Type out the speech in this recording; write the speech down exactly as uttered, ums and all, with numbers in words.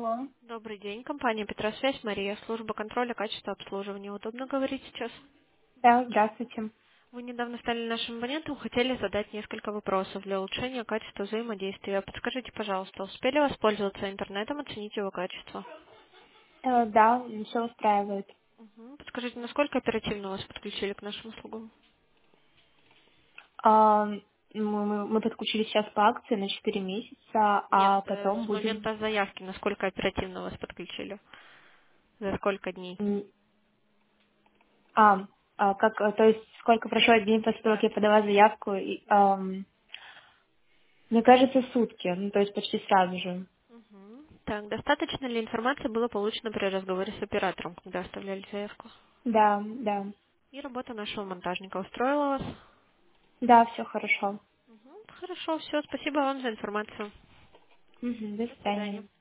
Алло. Добрый день, компания Петросвязь, Мария, служба контроля качества обслуживания. Удобно говорить сейчас? Да, здравствуйте. Вы недавно стали нашим абонентом, хотели задать несколько вопросов для улучшения качества взаимодействия. Подскажите, пожалуйста, успели воспользоваться интернетом, оценить его качество? Э, да, все устраивает. Мгм. Подскажите, насколько оперативно вас подключили к нашим услугам? А, мы, мы- мы подключились сейчас по акции на четыре месяца, Нет, а э, потом с будем... момента заявки, насколько оперативно вас подключили? За сколько дней? м, А, а как, э, то есть сколько прошло дней после того, как Да. я подала заявку? И, ам, мне кажется, сутки, ну, то есть почти сразу же. Мгм. Так, достаточно ли информации было получено при разговоре с оператором, когда оставляли заявку? Да, да. И работа нашего монтажника устроила вас? Да, все хорошо. Мгм. Хорошо, все, спасибо вам за информацию. Мгм, до До свидания. свидания.